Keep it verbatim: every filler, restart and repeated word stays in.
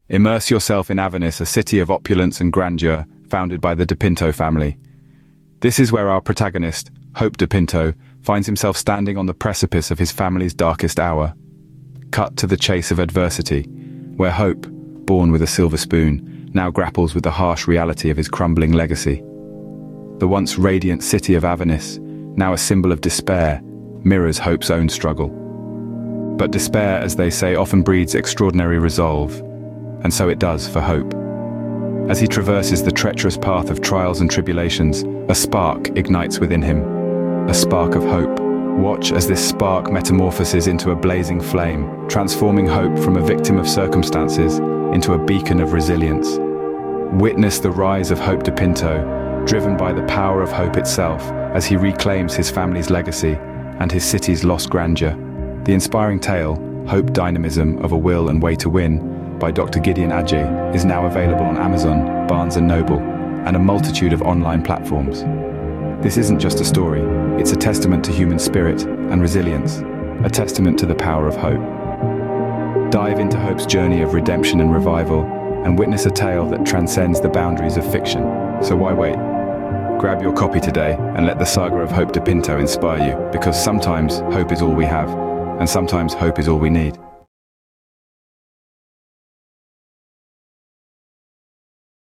Immerse yourself in Avernus, a city of opulence and grandeur, founded by the De Pinto family. This is where our protagonist, Hope De Pinto, finds himself standing on the precipice of his family's darkest hour. Cut to the chase of adversity, where Hope, born with a silver spoon, now grapples with the harsh reality of his crumbling legacy. The once radiant city of Avernus, now a symbol of despair, mirrors Hope's own struggle. But despair, as they say, often breeds extraordinary resolve, and so it does for Hope. As he traverses the treacherous path of trials and tribulations, a spark ignites within him, a spark of hope. Watch as this spark metamorphoses into a blazing flame, transforming Hope from a victim of circumstances into a beacon of resilience. Witness the rise of Hope De Pinto, driven by the power of hope itself, as he reclaims his family's legacy and his city's lost grandeur. The inspiring tale, Hope Dynamism of a Will and Way to Win, by Doctor Gideon Adjei, is now available on Amazon, Barnes and Noble, and a multitude of online platforms. This isn't just a story, it's a testament to human spirit and resilience, a testament to the power of hope. Dive into Hope's journey of redemption and revival, and witness a tale that transcends the boundaries of fiction. So why wait? Grab your copy today and let the saga of Hope De Pinto inspire you, because sometimes hope is all we have, and sometimes hope is all we need.